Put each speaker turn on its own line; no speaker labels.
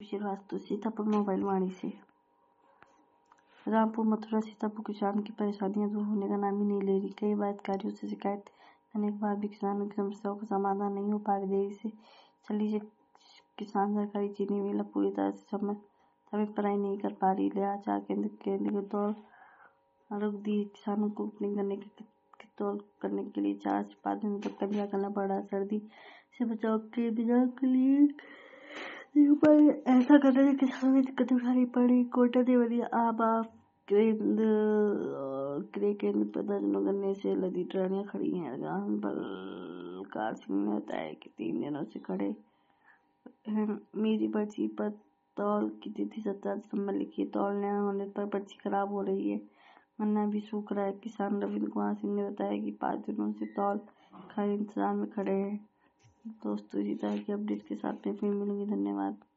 Srivastava Sitapur mobile वाणी से। रामपुर मथुरा सीतापुर किसान की परेशानियां दूर होने का नाम ही नहीं ले रही। कई बार अधिकारियों से शिकायत करने के बाद भी किसानों की समस्याओं का समाधान नहीं हो पा रही। देरी से चली किसान सरकारी चीनी मिल पूरी तरह से समय पर आई नहीं कर पा रही। लिहाजा केंद्र की दौड़ रुक दी। किसानों को तौल करने के लिए 4 से 5 दिनों तक इंतजार करना पड़ रहा है। सर्दी से बचाव के लिए ऐसा करने से किसानों में दिक्कतें उठानी पड़ी। कोटा देवरिया आबा क्रय केंद्र पर दर्जनों गन्ने से लदी ट्रालियां खड़ी हैं। बलकार सिंह ने बताया कि 3 दिनों से खड़े हैं। मेरी पर्ची पर तौल की तिथि 17 दिसंबर लिखी है। तौल न होने पर पर्ची खराब हो रही है। गन्ना भी सूख रहा है। किसान रविंद्र कुमार सिंह ने बताया कि 5 दिनों से तौल का इंतजार में खड़े हैं। दोस्तों, इसी तरह की अपडेट के साथ मैं फिर मिलूंगी। धन्यवाद।